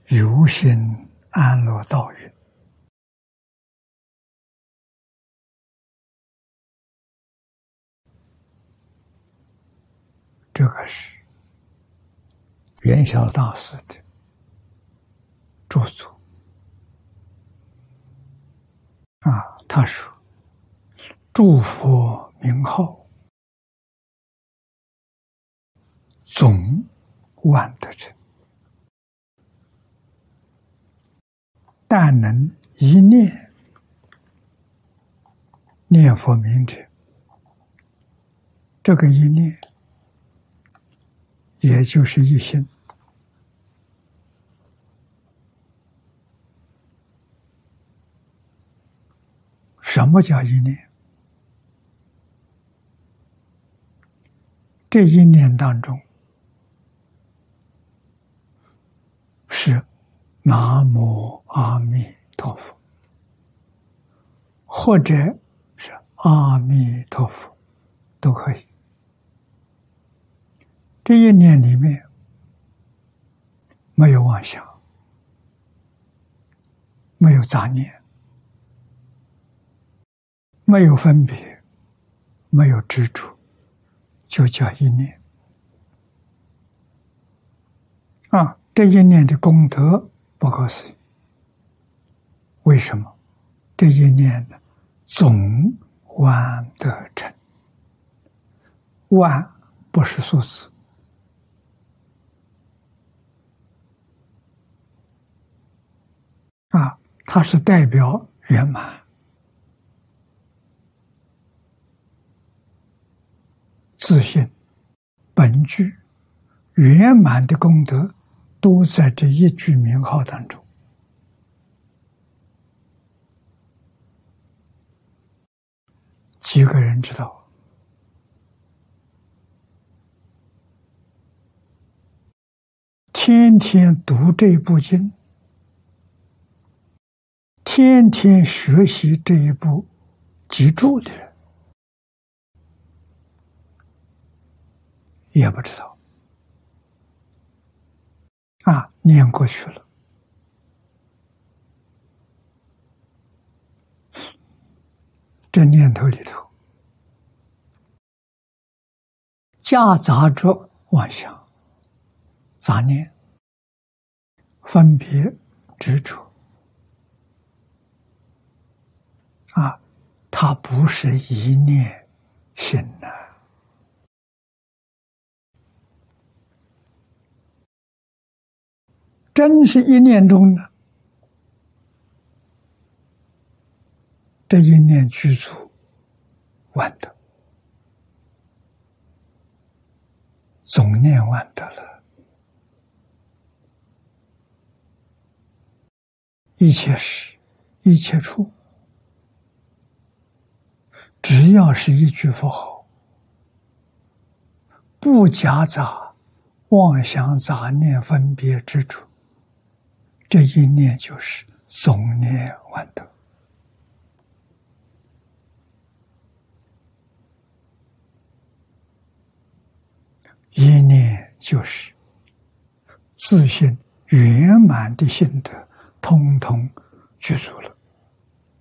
有心安乐道云。这个是元晓大师的著作他说：“诸佛名号总万得者，但能一念念佛名者，这个一念也就是一心。什么叫一念？这一念当中是南无阿弥陀佛，或者是阿弥陀佛都可以。这一念里面没有妄想，没有杂念，没有分别，没有执着，就叫一念。这一念的功德不可思议。为什么？这一念呢，总万得成。万不是数字，它是代表圆满。自信、本具、圆满的功德都在这一句名号当中。几个人知道？天天读这部经，天天学习这一部脊柱的人也不知道。念过去了，这念头里头夹杂着妄想、杂念、分别、执着它不是一念心真是一念中呢，这一念具足万德，总念万德了。一切时，一切处，只要是一句佛号，不夹杂妄想、杂念、分别、执着，这一念就是总念万德。一念就是自信圆满的心得，通通具足了。